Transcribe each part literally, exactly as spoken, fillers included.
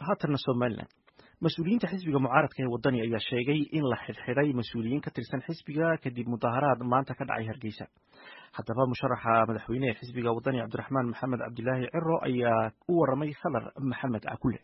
haatanna Somaliland mas-uuliyiinta xisbiga mucaaradka ee wadani ayaa sheegay in la xidhxidhay mas-uuliyiin ka tirsan xisbiga kadib mudaharaad maanta ka dhacay Hargeysa. haddaba musharaxa madaxweynaha xisbiga wadani Cabdiraxmaan Maxamed Cabdilaahi Ciro ayaa u waramay Khadar Maxamed Cakulle.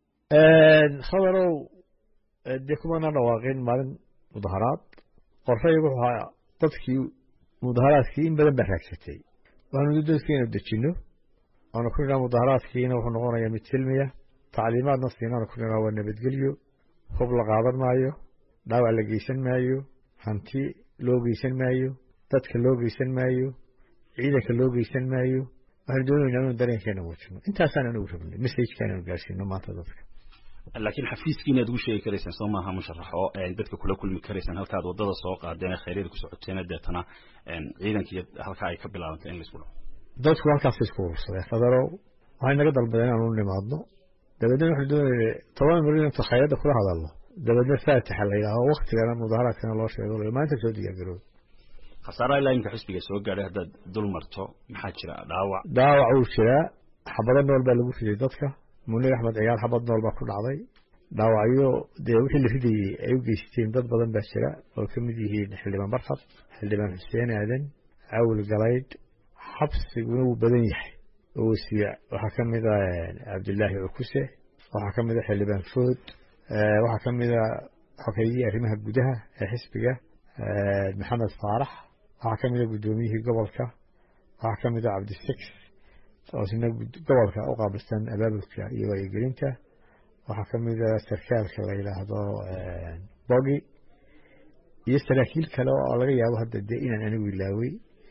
khadarow dee kumana dhawaaqin maalin mudaharaad qorshaygu wuxuu ahaa dadkii mudaharaadkii in badan baa raagsatay waxaanu dadkeena dejinno waanu ku nidhaa mudaharaadkiina wuxuu noqonayaa mid silmiya tacliimaadna siinaanu ku nidhaa waa nabadgelyo hub la qaadan maayo dhaawac la geysan maayo hanti loo geysan maayo dadka loo geysan maayo ciidanka loo geysan maayo waxaanu doonaynaa inuu dareenkeena muujino intaasaan anugu rabnay messajkaanaanu gaarsiino maanta dadka laakiin xafiiskiina aad ugu sheegi karaysaan soo maaha musharaxo dadka kula kulmi karaysaan halkaad wadada soo qaadeen khayriyeed ku socoteen deetana ciidankii halka ay ka bilaabantay in la isku dhaco dadku halkaas isku urursaday khadarow waxay naga dalbadeen inaanu nimaadno dabadeedna waxaan doonayay toban marin inta khayradda kula hadalno dabadeedna faatixa la yidhaaho waktigana mudaharaadkana loo sheego maanta soo diyaargaroob khasaaraha ilaa imka xisbiga soo gaadhay haddaad dul marto maxaa jira dhaawac dhaawac wuu jiraa xabado nool baa lagu riday dadka munir axmed ciyaal xabad nool baa ku dhacday dhaawacyo dee wixii la ridayey ay u geysteen dad badan baa jira oo ka mid yihiin xildhibaan barxad xildhibaan xuseen aadan caawil galaydh xabsiguna wuu badan yahay oo wasiic waxaa ka mid a cabdilaahi cukuse waxaa ka mid a xildhibaan food waxaa ka mid a xogeeyihii arrimaha gudaha ee xisbiga maxamed faarax waxaa ka mid a guddoomiyihii gobolka waxaa ka mid a cabdisix oo isna gobolka u qaabilsan abaabulka iyo wacyigelinta waxaa ka mid a sarkaalka la yidhaahdo bogi iyo saraakiil kale oo laga yaabo hadda dee inaan anigu ilaawey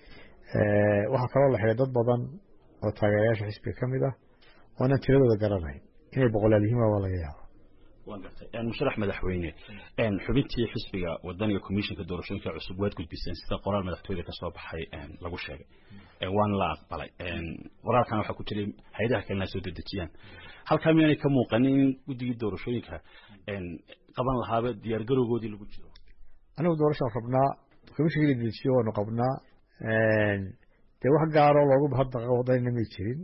waxaa kaloo la xiray dad badan oo taageerayaasha xisbiga ka mid ah oonan tiradooda garanayn inay boqolaal yihiin waa laga yaabo waan gartay musharax madaxweyne xubintii xisbiga wadaniga commissionka doorashooyinka cusub waad gudbiseen sida qoraal madaxtooyada ka soo baxay lagu sheegay waan la aqbalay qoraalkan waxaa ku jiray hay'adaha kalena soo dedejiyaan halkaa miyaanay ka muuqanin in guddigii doorashooyinka qaban lahaaba diyaargarowgoodii lagu jiro anigu doorashaan rabnaa commissionka la dedejiyo waanu qabnaa dee wax gaaroo loogu bahaddaqa wadanina may jirin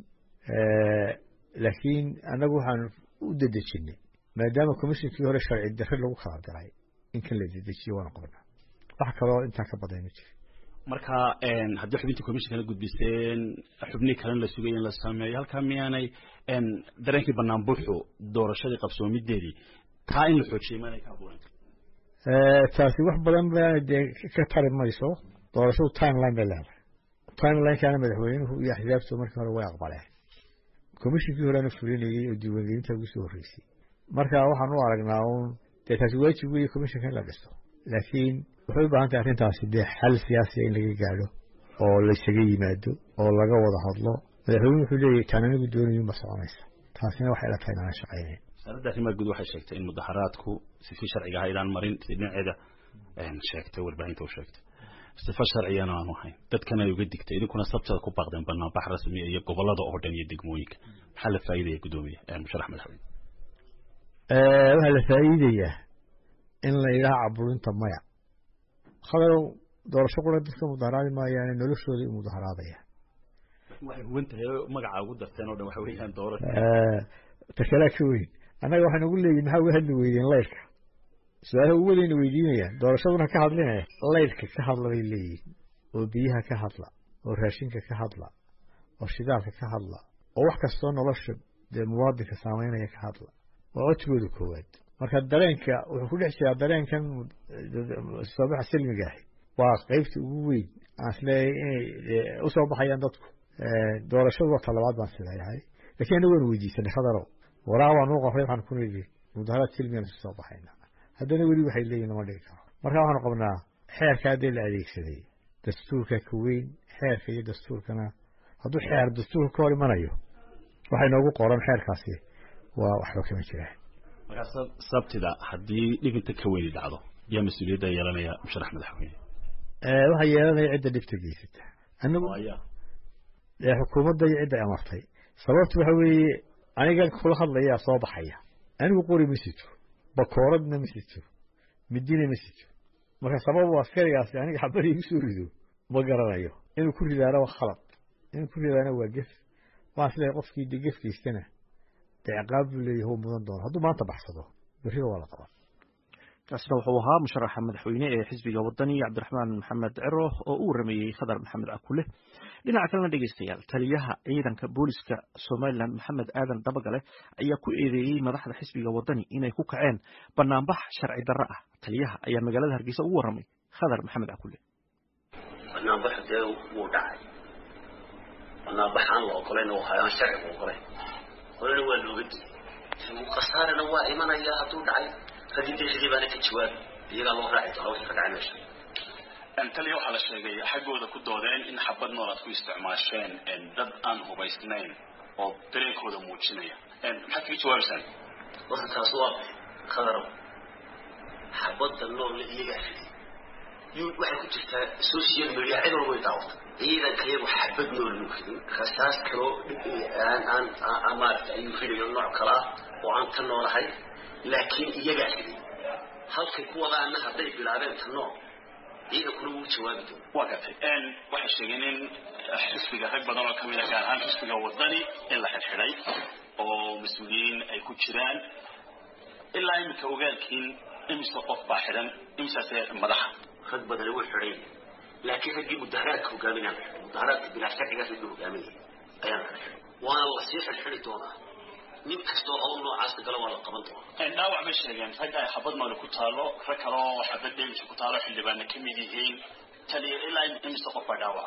laakiin annagu waxaan u dedejinay maadaama commissionkii hore sharci darre lagu kala diray in kan la dedejiyo waanu qabnaa wax kaloo intaan ka baday ma jiro marka haddii xubintii commissionka la gudbiseen xubnii kalena la sugay in la sameeyo halkaa miyaanay dareenkii bannaan buuxu doorashadii qabsoomideedii taa in la xoojiyey maanay ka abuuran taasi wax badan baa dee ka tari mayso doorashadu timeline bay leedahay timelinekaana madaxweynuhu iyo axsaabtu markii hore way aqbaleen commissionkii horena fulinayey oo diiwaangelinta ugu soo horreysay marka waxaan u aragnaa uun dee taasi waajib weeye commissionka in la dhiso laakiin waxay u baahan tahay arrintaasi dee xal siyaasiya in laga gaadho oo laysaga yimaado oo laga wada hadlo madaxweynuhu wuxuu leeyahay taan anigu doonayun ma soconaysa taasina waxay ila tahay inaan shaqaynayn wasaaradda arrimaha guud waxay sheegtay in mudaharaadku sifii sharciga ah inaan marin si dhinaceeda sheegtay warbaahinta u sheegtay sifa sharciyana aanu ahayn dadkana ay uga digtay idinkuna sabtada ku baaqdeen banaanbax rasmi iyo gobolada oo dhan iyo degmooyinka maxaa la faa'iidaya gudoomiye musharax madaxweyne waxaa la faa'iidayaa in la yidhaha caburinta maya khadarow doorasho qura dadka mudaharaadi maayaane noloshooda u mudaharaadayaan waxay huwan tahay magaca ugu darteen oo dhan waxa weeyaan doorasho takalaa ka weyn annaga waxaan ugu leeyihin maxaa uga hadli weydeen layrka su-aalaha ugu wadayna weydiinayaan doorashaduna ka hadlinaya layrka ka hadla bay leeyihin oo biyaha ka hadla oo raashinka ka hadla oo shidaalka ka hadla oo wax kastoo nolosha dee muwaadinka saameynaya ka hadla waa codkooda koowaad marka dareenka wuxuu ku dhex jiraa dareenkan soobaxa silmiga ahi waa qaybta ugu weyn aan isleeyahay inay usoo baxayaan dadku doorashadu waa talabaad baan sileeyahay laakiin ana waanu weydiisanay khadarow waraaq baan nuu qoray waxaan ku nidhi mudaharaad silmigaan isu soo baxayna haddana weli waxay leeyihin lama dhigi karo marka waxaanu qabnaa xeerka haddii la adeegsaday dastuurka ka weyn xeerka iyo dastuurkana hadduu xeer dastuurka ka hor imanayo waxay noogu qoran xeerkaasi waa waxba kama jiraan marka sabtida haddii dhibinta ka weyni dhacdo yaa mas-uuliyadda yeelanaya musharax madaxweyne waxaa yeelanaya cidda dhibta geysata anigu xukuumadda iyo cidda amartay sababtu waxa weeye aniga kula hadlayaa soo baxaya anigu qori ma sito bakooradna ma sito midina ma sito marka sabab waa askarigaasi aniga xabad igu soo rido ma garanayo inuu ku ridaana waa khalad inuu ku ridaana waa gef waa siday qofkii de gefkiisana عقاب اللي هو مدن دون هذا ما أنت بحثه بريه ولا قبل kaasina wuxuu ahaa musharaxa madaxweyne ee xisbiga wadani Cabdiraxmaan Maxamed Ciro oo uu rameeyay Khadar Maxamed Akule dhinaca kalena dhageystayaal taliyaha ciidanka booliska Soomaaliland Maxamed Aadan Dabagale ayaa ku eedeeyay madaxda xisbiga wadani inay ku kaceen banaanbax sharci darro ah taliyaha ayaa magaalada Hargeysa ugu waramay Khadar Maxamed Akule banaanbax dee wuu dhacay banaanbaxaan loo qoleen oo hayaan sharci oo qoleen qoleen waa looga diiday qasaarana waa imanaya hadduu dhacay فدي تجري بأنا كتشوال يلا الله راعي تروح فقعنا شيء. أنت اليوم على شيء حقه إذا كنت دورين إن حبضنا رات كوي استعماشين إن ضد أنه بيستنين أو طريق هذا موجنية. إن حكي توارسن. وصل تصواب خضروا. حبض النور اللي يجي يوم واحد كنت في سوسيال ميديا عدل ويتعوض. إذا كانوا حبض نور ممكن خساس كرو أن أن أمارت أي فيلم النوع كلا وعن تنور هاي. لكن يجعل هل كيكون أنها ضيف بالعالم تنوع إذا كله جوابته وقت الآن واحد شيئين حسب جهك بدنا كمية كان عن حسب جوادني إلا حرحري أو مسؤولين أي كتشران إلا إن كوجال كين إمس وقف بحرا إمس سير مدح خد بدل أول حرين لكن هذه مدهرات وجامينة مدهرات بلا شك جالس يقولوا جامينة أيام وأنا وصيح الحري تونا من كستو أول نوع عاصد قالوا ولا قبضوا. النوع مش يعني فجأة حفظنا لكتالو فكروا وحفظ دين كتالو اللي بنا كميديين تلي إلا إن مستقف دعوة.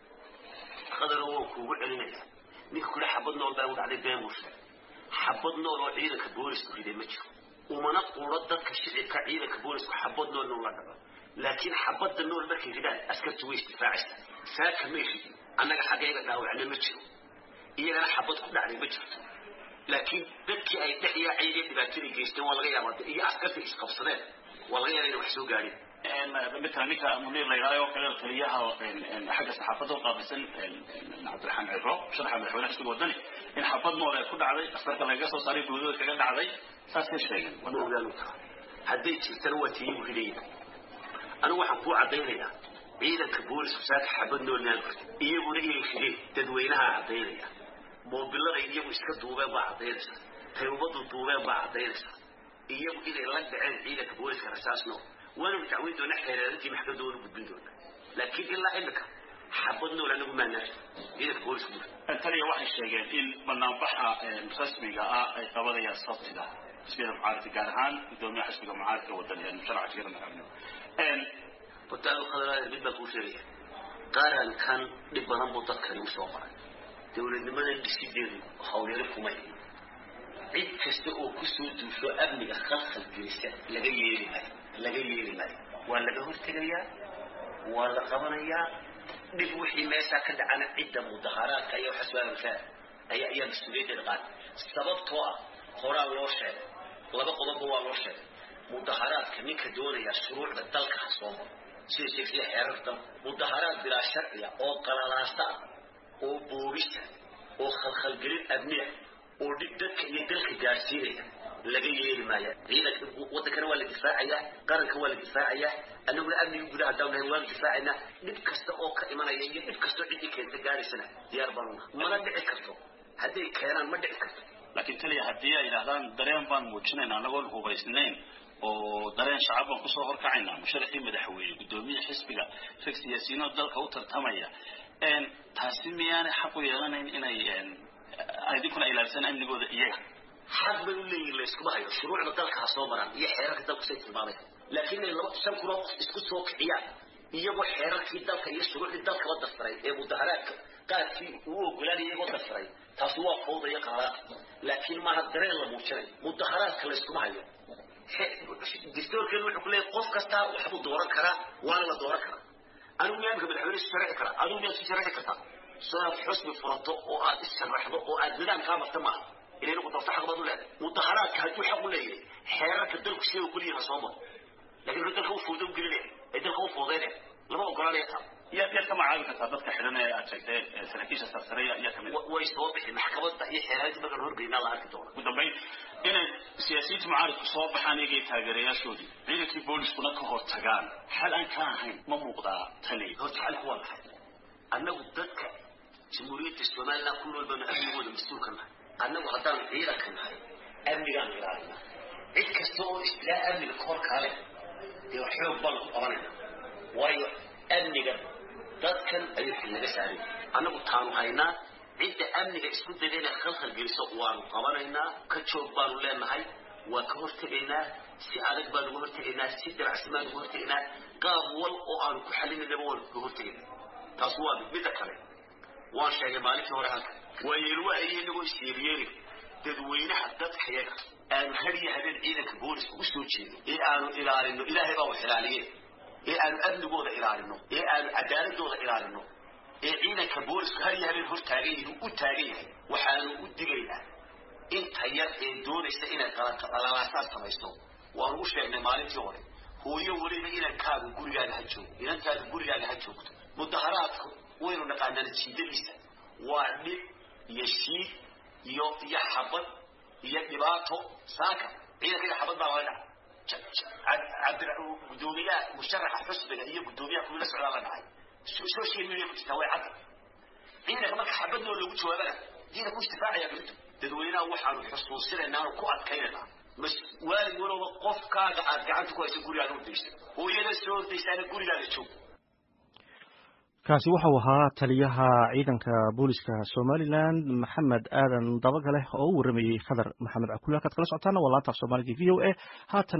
خذوا كوبعنا نيك كل حفظنا وباود عليه بيموش. حفظنا وعيدك بورس كذي متشو. وما نقول ردك كشيء كعيدك بورس حفظنا إنه لا. لكن حفظنا إنه المركز كذا أسكت ويش دفاعش. ساك ماشي. أنا حقيقة دعوة عليه متشو. إيه أنا حفظ كل عليه متشو. لكن بدك أي تحية عيني دبتني جيستن ولا غير ما هي أسكت إيش قبصنا ولا غير إنه محسوب قاري. أنا مثلا ميكا منير ليرايو كذا الخليها إن حاجة صحافته قابسن عبد الرحمن عرو شرح من حوالي حسب الودني إن حفظنا ولا يكون عليه أصلاً كلا يقص صاري بوجود كذا عليه فاسد شيء. ونقول له هديت ثروتي وهدية. أنا واحد بوع عدينيا عيدا كبولس وساك حبنا ولا يجوا لي شيء تدوينها عدينيا. موبيلada iyagu iska duubeen baa cadeynaysa taybadu duubeen baa cadeynaysa iyagu inay la dhaceen ciidanka booliska rasaasno wala mutaawid doona xeeradii maxkamadooda gudbin doona laakiin ilaa imika xabadno la nagu maanaa ciidanka booliska antaliya waxay sheegeen in banaanbaxa rasmiga ah ay qabanayaan sabtida sida mucaarad gaar ahaan gudoomiyaha xisbiga mucaaradka wadaniga musharaxa jira madaxweyne een qotaal qadaraad dib ku sheegay qaran kan dib badan buu dadka u soo maray dawladnimada dhisideedu hawleero kumay cid kasta oo ku soo duusho amniga khalkhal gelisa laga yeeli maayo laga yeeli maayo waa laga hortagayaa waa la qabanayaa dib wixii meesha ka dhacana cidda mudaharaadka iyo xasbaanka ayaa ayaa mas'uuliyadda qaad sababtoo ah qoraal loo sheegay laba qodob waa loo sheegay mudaharaadka ninka doonaya shuruucda dalka xasoomo sida sheegay xeerarka mudaharaad bila sharciya oo qalalaasta oo boobista oo khalkhal gelin abniya oo dadka iyo dalka gaarsiinaya laga yeeli maayo ciidanka waddanka waa la difaacaya qaranka waa la difaacaya anagu amniga gudaha dawladda waa la difaacayna dib kasta oo ka imanaya iyo dib kasta oo cidii keenta gaaraysan diyaar baan ma dhici karto haddii keenan ma dhici karto laakiin taliya haddii ay yiraahdaan dareen baan muujinaynaa anagoo hubaysnayn oo dareen shacab baan kusoo horkacaynaa musharaxii madaxweyne gudoomiyaha xisbiga rag siyaasiyiin oo dalka u tartamaya een taasi miyaan xaq u yeelanayn inay aydikuna ilaalsan amnigooda iyaga xaq bay u leeyihiin la isku hayo shuruucda dalka ha soo maraan iyo xeerarka dalka say tilmaamay laakiin ay laba shan kulo isku soo kiciyaan iyagoo xeerarkii dalka iyo shuruucdii dalka la dafaray ee mudaharaadka qaadkii uu ogolaanayay iyagoo dafaray taasi waa fawda iyo qalaad laakiin ma dareen la muujinay mudaharaadka la isku hayo دستوركن wuxuu leeyahay qof kasta wuxuu dooran karaa waana la dooran karaa anigu miyaan ka madaxweyne sharci kara adigu miyaan sharci karta soo xusbi furato oo aad isharraxdo oo aad nidaam ka martama inay noqoto sax qabad u leedahay mudaharaadka haduu xaq u leeyahay xeerarka dalku si uu kuliya soomo laakiin dalka uu fuudo gelin ee dalka uu fuudeeyay lama ogolaanaya taa يا يا كما عارف dadka xidhan ee aad sheegtay saraakiisha sarsariya iyo kamid way soo bixi maxkamadda iyo xeerarka badan horgeeyna la arki doono ugu dambeyn inay siyaasiyiinta mucaaradku soo baxaan iyagii taageerayaashoodii ciidankii booliskuna ka hor tagaan xal aan ka ahayn ma muuqdaa tani horta xal kuwa maxay annagu dadka jamhuuriyadda Soomaaliland ku nool baan amnigooda mas'uul ka nahay annagu haddaan ciidanka nahay amnigaan ilaalinaa cid kasta oo istilaa amniga kahor kaale dee wax xoog baan ku qabanayna waayo amniga dadkan ayuu xil laga saaray annagu taanu haynaa cidda amniga isku dayda inay khalkhal geliso waanu qabanaynaa ka joog baanu leenahay waa ka hortegaynaa si adag baanu uga hortegaynaa si dabacsi baanu uga hortegaynaa qaab wal oo aanu ku xalinayaba waanu uga hortegaynaa taas waa midda kale waan sheegay maalintii hore halka waayeelwaa iyo inagoo isyeelyeeli dadweynaha dadka yaga aanu hadiya habeen ciidanka booliska ugu soo jeedo ee aanu ilaalino ilaahay baa wax ilaaliyeen ee aanu amnigooda ilaalino ee aanu cadaaladooda ilaalino ee ciidanka booliska hadiya habeen hor taagan yihiin u taagan yahay waxaanu u digaynaa inta yar ee doonaysa inay qalaalaasaad samaysto waanu u sheegnay maalintii hore hooyo weliba inankaagu gurigaaga ha joogo inankaagu gurigaaga ha joogto mudaharaadku waynu naqaanaan jiidadiisa waa dhib iyo shiid iyo iyo xabad iyo dhibaato saaka ciidanka iyo xabad baa laga dhaca gudoomiyaha musharaxa xusbiga iyo gudoomiyaha kuwila socdaa la dhacay social media ku jirtaa way cadda ciidanka marka xabadnoo loogu jawaabana ciidanku istifaacayaa galinto dadweynaha waxaanu xusuusinaynaa ku adkaynaynaa waalid walowba qofkaaga aad gacanta ku hayso gurigaaga u daysa hooyada soo ordaysaana gurigaaga joog kaasi wuxuu ahaa taliyaha ciidanka booliska Somaliland Maxamed Aadan Dabagale oo u waramayay Khadar Maxamed Akula ka kala socotaana walaanta Soomaaliga V O A haatan